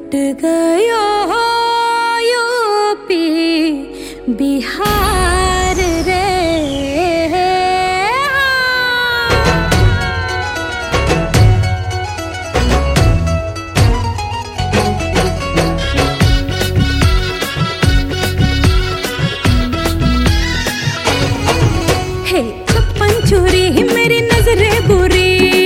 लुट गयो यूपी बिहार रे। हे छप्पन चोरी मेरी नजरे बुरी,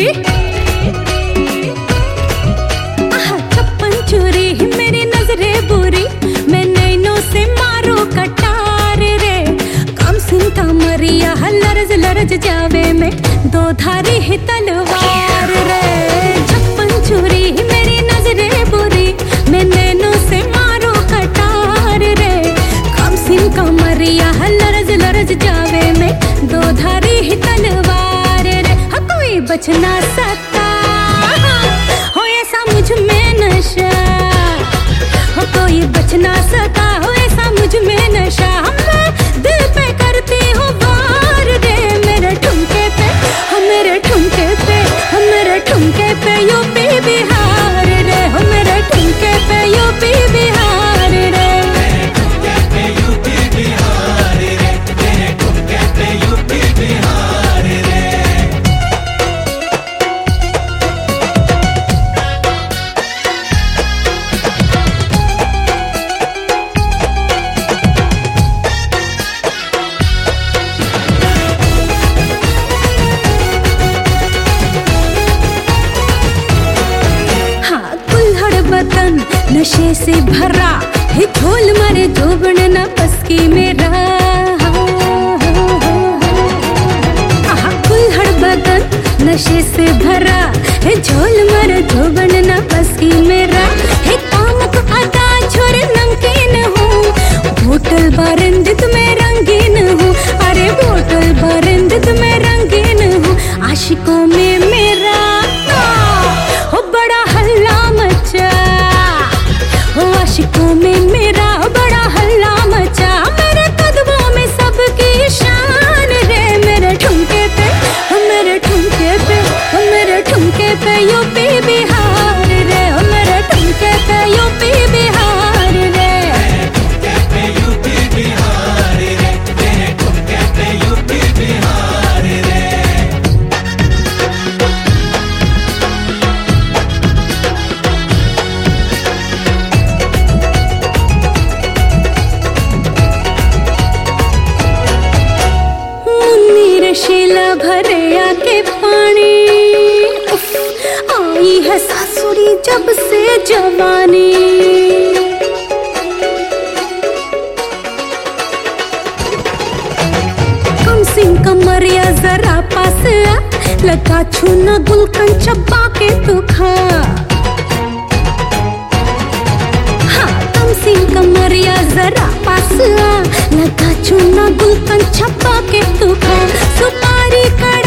मेरी नजरे बुरी, मैं नैनों से मारो कटार रे। कम सिंह का मरिया लरज लरज जावे में दो धारी ही तलवार रे। छप्पन चोरी मेरी नजरे बुरी, मैं नैनों से मारो कटार रे। कम सिंह का मरिया लरज लरज जावे में दो धारी ही तलवार रे। कोई बच ना सकता हो ऐसा मुझ में नशा, कोई बच ना सका हो ऐसा मुझ में नशा। मैं दिल पे करती हूँ वार रे। मेरे ठुमके पे हो, मेरे ठुमके पे हो, मेरे ठुमके पे यूपी बिहार रे। हो मेरे ठुमके पे यूपी बिहार रे। मेरे ठुमके पे यूपी बिहार रे। मेरे ठुमके पे यूपी बिहार रे। बदन नशे से भरा है, झोल मारे जोबन न बस की मेरा। कुल्हड़ बदन नशे से भरा है, झोल मारे जोबन न बस की मेरा। है कामुक अदा छोरे नमकीन हूँ, बोतल बारिंदित में रंगीन हूँ। अरे बोतल बारिंदित में रंगीन हूँ। आशिकों में मेरा हो बड़ा हल्ला मचा, आशिकों में मेरा बड़ा हल्ला मचा। मेरे कदमों में सबकी शान रे। मेरे ठुमके पे हो, मेरे ठुमके पे हो, मेरे ठुमके पे यूपी बिहार रे। हो मेरे ठुमके पे यूपी बिहार रे। मेरे ठुमके पे यूपी बिहार रे। मेरे ठुमके पे यूपी बिहार रे। शीला भरे आके पानी, आई है सासुरी जब से जवानी। कम सिंह कमरिया जरा पास आ, लगा छूना गुलकन चब्बा के तू खा। कम सिंह कमरिया जरा पास आ, लगा छूना गुलकन चब्बा के तू खा। सुपारी कर